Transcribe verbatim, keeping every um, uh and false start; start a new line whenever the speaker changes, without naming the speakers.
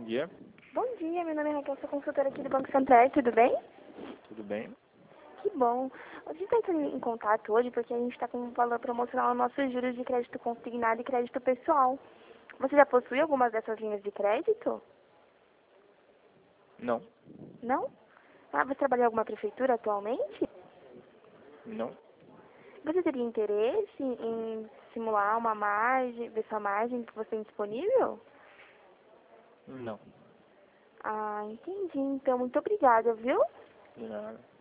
dia.
Bom dia, meu nome é Raquel, sou consultora aqui do Banco Santander, tudo bem?
Tudo bem?
Que bom. A gente está entrando em contato hoje porque a gente está com um valor promocional nos nossos juros de crédito consignado e crédito pessoal. Você já possui algumas dessas linhas de crédito?
Não.
Não? Ah, você trabalha em alguma prefeitura atualmente?
Não.
Você teria interesse em simular uma margem, ver sua margem que você tem disponível?
Não.
Ah, entendi. Então, muito obrigada, viu?
De nada.